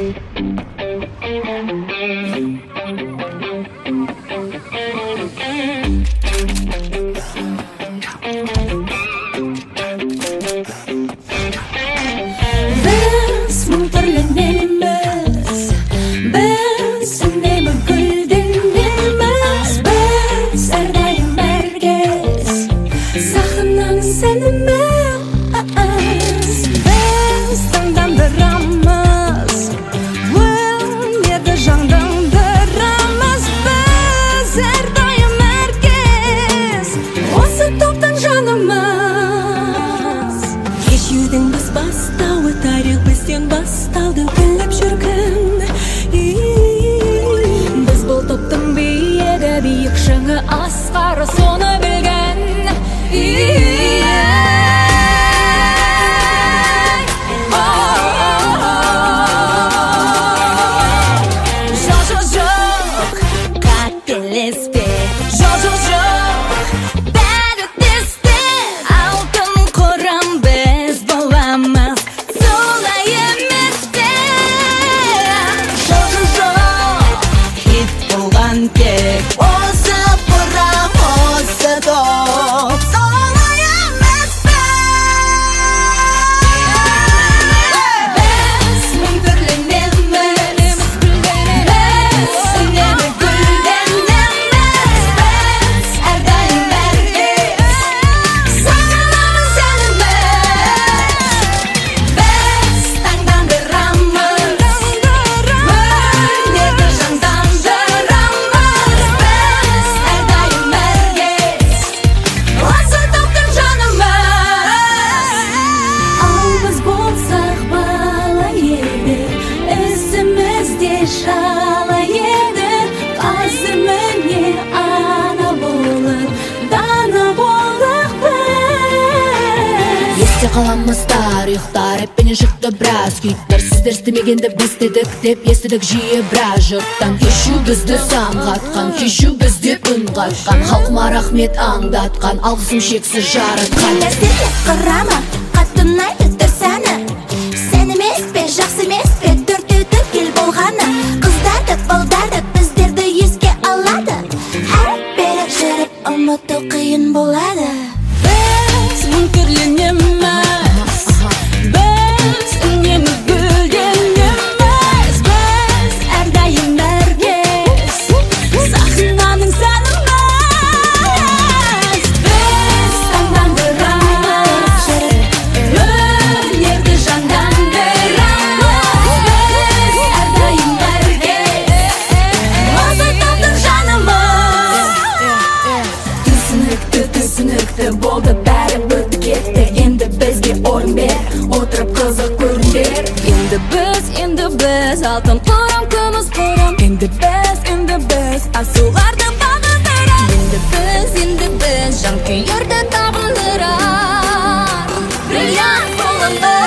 Asqar sonu bilgen Жоқ, қателеспе Жоқ, бәрі тесте Алтын қорам біз боламыз Солай емес пе Жоқ, хит болған тек Шала еді, қазір міне ана болып, дана болдық біз. Есте қаламыз тарихтар, әппенен шықты біраз күйттер. Сіздер істемегенді біз дедік деп естідік жиі біраз жұрттан. Кешу бізді самғатқан, кешу бізде үн қатқан, халқыма рахмет аңдатқан, алғысым шексіз жаратқан. Дәстерлік қырама, қатты ұнайды түр сәні. Сән емес пе, жақсы емес пе, төрт ел болғаны. Қыздарды, балдарды біздерді еске алады. Әрбір жүріп ұмыту қиын болады. Біз мүмкірленеміз, біз үнемі гүлденеміз. Біз әрдайым біргеміз, сахнаның сәніміз. Біз таңдандырамыз, өнерді жандандырамыз. Біз әрдайым біргеміз, осы топтың жанымыз. Түсінікті болды, бәрі өтті кетті. Енді бізге орын бер, отырып қызық көріңдер. Енді біз алтын қорам, күміс қорам. Енді біз асуларды бағындырар. Енді біз жанкүйерді табындырар. Бриллиант боламыз.